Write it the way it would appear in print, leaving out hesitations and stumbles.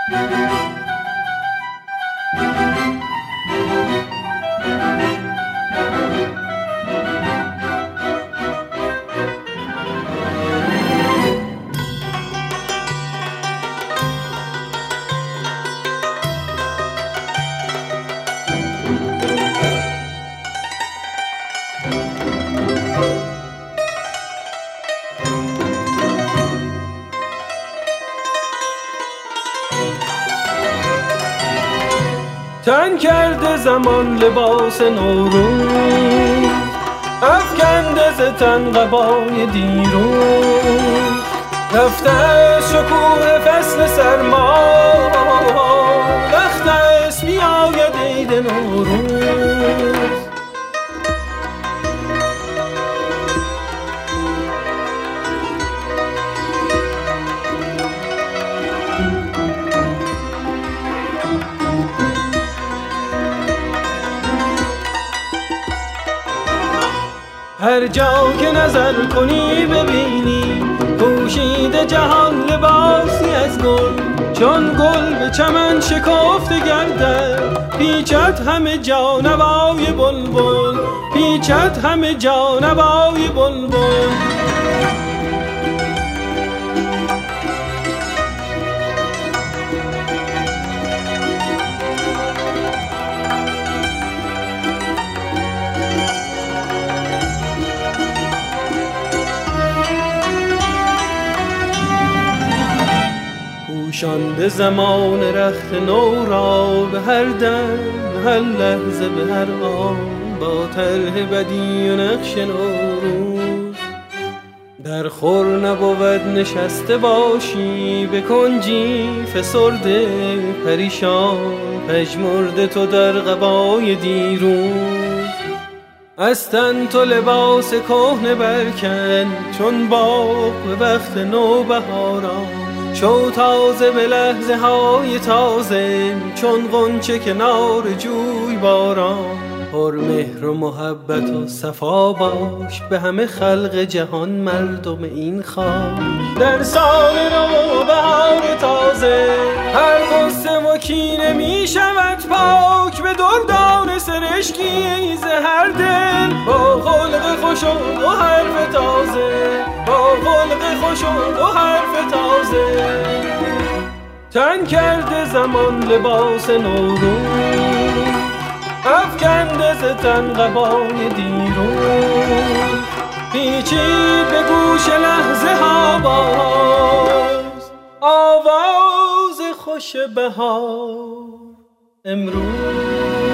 تن کرده زمان لباس نوروز، افکنده ز تن قبای دیروز، رفته است شکوه فصل سرما، وقت است بیاید عید نوروز. هر جا که نظر کنی ببینی پوشیده جهان لباسی از گل، چون گل به چمن شکافته گردد، پیچد همه جا نوای بلبل، پیچد همه جا نوای بلبل. پوشانده زمان رخت نو را به هر دم، هر لحظه به هر آن، با طرح بدی و نقش نوروز. در خور نبود نشسته باشی به کنجی فسرده پریشان، پژمرده تو در قبای دیروز. از تن تو لباس کهنه برکن، چون باغ به وقت نوبهاران، شو تازه به لحظه های تازه، چون غنچه کنار جوی باران. پر مهر و محبت و صفا باش به همه خلق جهان، مردم این خاک. در سال نو و بهار تازه هر غصه و کینه می شود پاک، به دردان سرشکی ز هر دل، با خلق خوش و دو حرف تازه، با خلق خوش و دو حرف تازه. تن کرده زمان لباس نوروز، افکنده ز تن قبای دیروز، پیچید به گوش لحظه ها باز، آواز خوش بهار امروز.